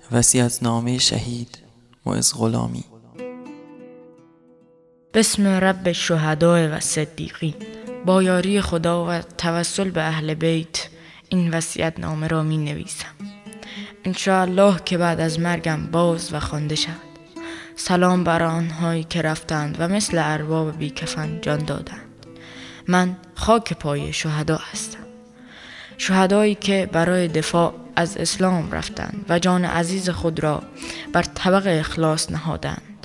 وصیت‌نامه شهید معز غلامی. بسم رب الشهداء و صدیقین. با یاری خدا و توسل به اهل بیت این وصیت‌نامه را می نویسم. انشاءالله که بعد از مرگم باز و خوانده شود. سلام بر آنهایی که رفتند و مثل ارباب بیکفن جان دادند. من خاک پای شهدا هستم. شهدایی که برای دفاع از اسلام رفتند و جان عزیز خود را بر طبق اخلاص نهادند.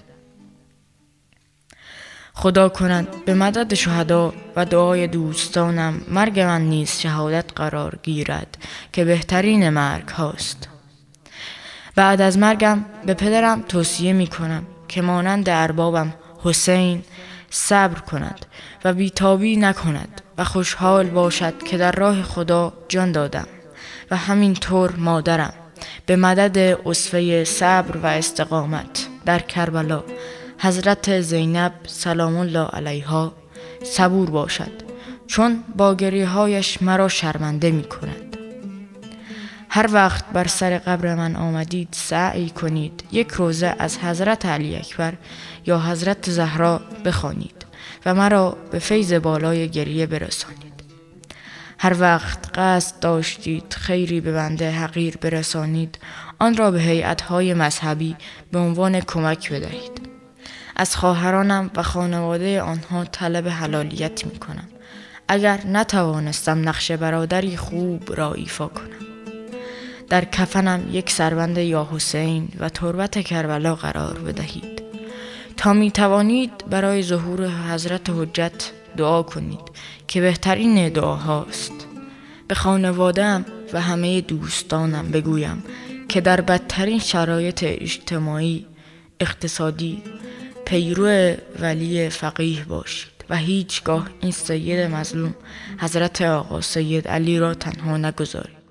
خدا کند به مدد شهدا و دعای دوستانم مرگ من نیز شهادت قرار گیرد که بهترین مرگ هاست. بعد از مرگم به پدرم توصیه می کنم که مانند اربابم حسین صبر کند و بیتابی نکند و خوشحال باشد که در راه خدا جان دادم و همینطور مادرم به مدد اسوه صبر و استقامت در کربلا حضرت زینب سلام الله علیها صبور باشد، چون با گریه‌هایش مرا شرمنده می کند. هر وقت بر سر قبر من آمدید سعی کنید یک روزه از حضرت علی اکبر یا حضرت زهرا بخوانید و مرا به فیض بالای گریه برسانید. هر وقت قصد داشتید خیری به بنده حقیر برسانید، آن را به هیئت‌های مذهبی به عنوان کمک بدهید. از خواهرانم و خانواده آنها طلب حلالیت می کنم اگر نتوانستم نقش برادری خوب را ایفا کنم. در کفنم یک سربند یا حسین و تربت کربلا قرار بدهید. تا می توانید برای ظهور حضرت حجت دعا کنید که بهترین دعاهاست. به خانواده‌ام و همه دوستانم بگویم که در بدترین شرایط اجتماعی، اقتصادی پیرو ولی فقیه باشید و هیچگاه این سید مظلوم حضرت آقا سید علی را تنها نگذارید.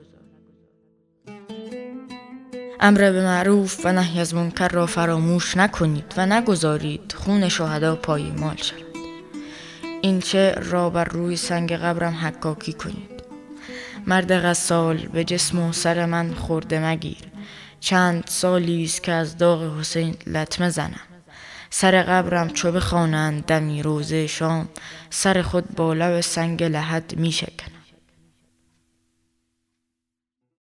امر به معروف و نهی از منکر را فراموش نکنید و نگذارید خون شهدا پایمال شود. این شعر را بر روی سنگ قبرم حکاکی کنید. مرد غسال به جسم و سر من خورده مگیر، چند سالی است که از داغ حسین لطمه زنم. سر قبرم چو بخوانند دمی روزه شام، سر خود با لب سنگ لحد می شکنم.